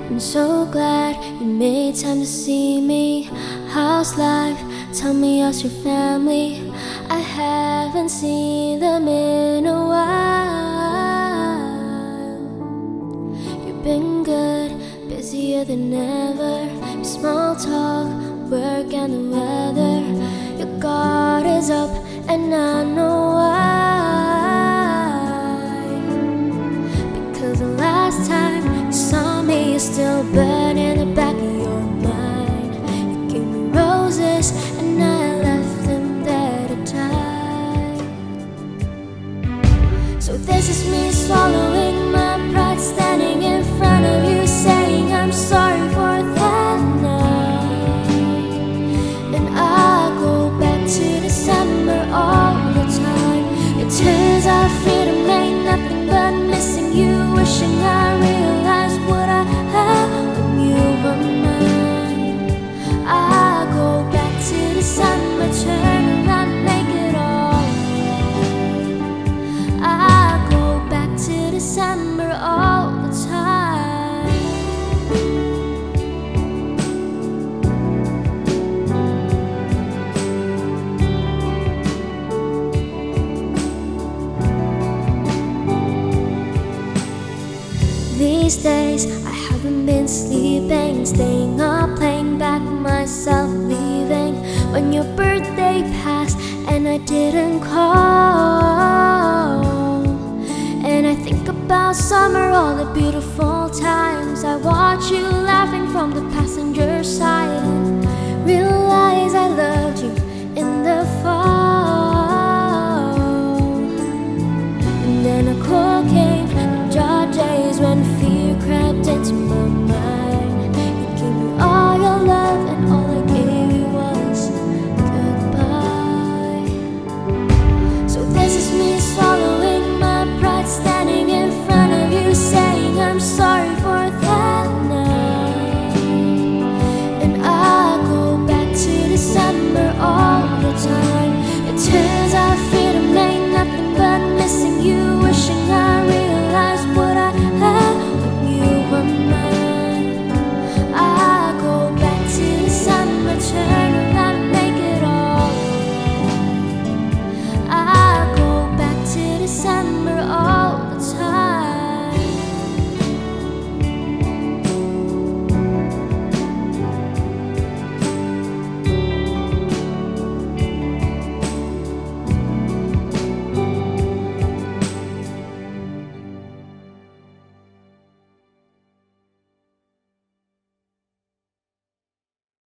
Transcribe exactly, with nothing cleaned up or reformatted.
I'm so glad you made time to see me. How's life? Tell me, how's your family? I haven't seen them in a while. You've been good, busier than ever. Small talk, work and the weather. Your guard is up and I know why. Because the last time you saw me, you're still burning in the back of your mind. You gave me roses and I left them there to die. So this is me swallowing my pride, standing in front of you, saying I'm sorry for that night. And I go back to December all the time. It turns out freedom ain't nothing but missing you, wishing I realized what I had when you were mine. I go back to December, turn around, make it all right. I go back to December all the time. These days I haven't been sleeping, staying up, playing back myself leaving when your birthday passed and I didn't call. And I think about summer, all the beautiful times I watch you laughing from the passenger side and realize I loved you in the fall. And then a call came, the dark days when fear crept into my mind. You gave me all your love and all I gave you was goodbye. So this is me swallowing my pride, standing in front of you, saying I'm sorry for